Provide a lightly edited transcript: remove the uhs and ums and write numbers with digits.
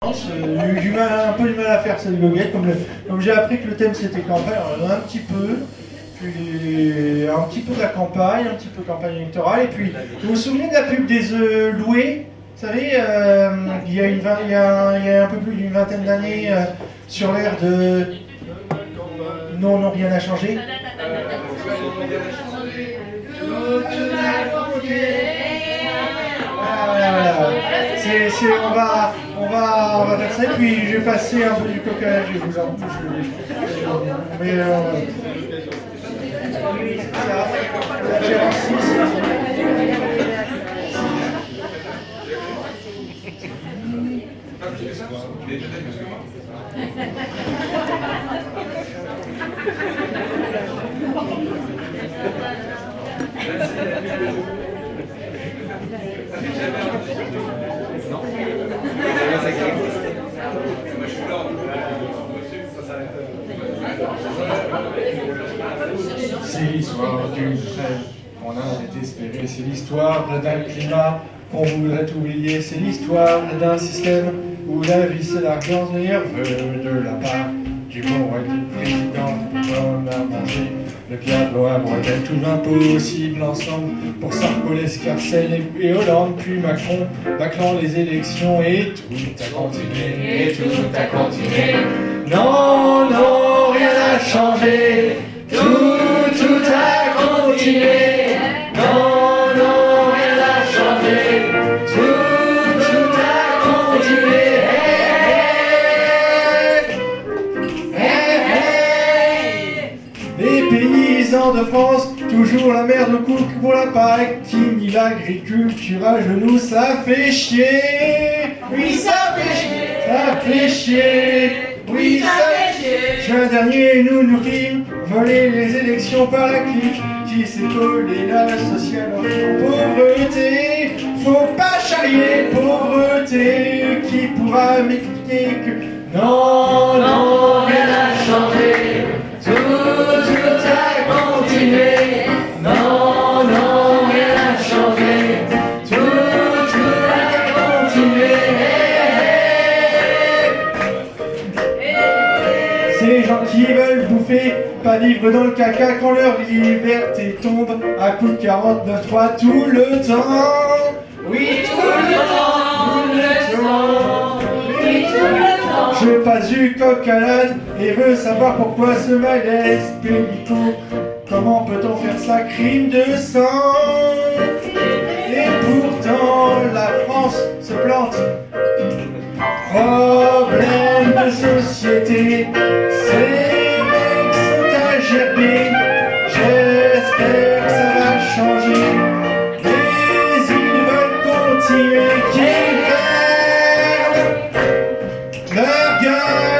J'ai eu un peu du mal à faire cette goguette, comme j'ai appris que le thème c'était campagne, alors, un petit peu, puis un petit peu de la campagne, un petit peu campagne électorale, et puis vous vous souvenez de la pub des œufs loués? Vous savez, il y a un peu plus d'une vingtaine d'années, sur l'ère de... Non, rien n'a changé. Voilà. On va faire ça, et puis je vais passer un peu du coq à l'âne, je vous en prie. Mais c'est l'histoire d'une trêve qu'on a désespéré, c'est l'histoire d'un climat qu'on voudrait oublier, c'est l'histoire d'un système où la vie c'est l'argent nerveux de la part du bon et du président, on a mangé le piano à bretelles, tout l'impossible ensemble pour Sarkozy, Scarcelle et Hollande, puis Macron les élections et tout a continué, et tout a continué. Non, rien n'a changé, tout a continué. Non, rien n'a changé, tout a continué. Les paysans de France, toujours la merde au cou pour la paille, qui nie l'agriculture à genoux, ça fait chier. Oui, ça fait chier. Oui, ça fait chier. Juin dernier, nous fîmes voler les élections par la clique qui s'est collée la sociale pauvreté. Faut pas charrier pauvreté, qui pourra m'expliquer que non, rien n'a changé, tout a continué. Non, rien n'a changé, tout a continué. Ces gens qui veulent bouffer, pas vivre dans le caca quand leur liberté tombe à coup de 49.3 tout le temps. Oui, tout le temps. Je passe du coq à l'âne et veux savoir pourquoi ce malaise pénico. Comment peut-on faire ça, crime de sang? Et pourtant la France se plante. Problème de société, ces mecs sont à gerber. J'espère que ça va changer, mais ils veulent continuer qu'ils ferment leur gueule.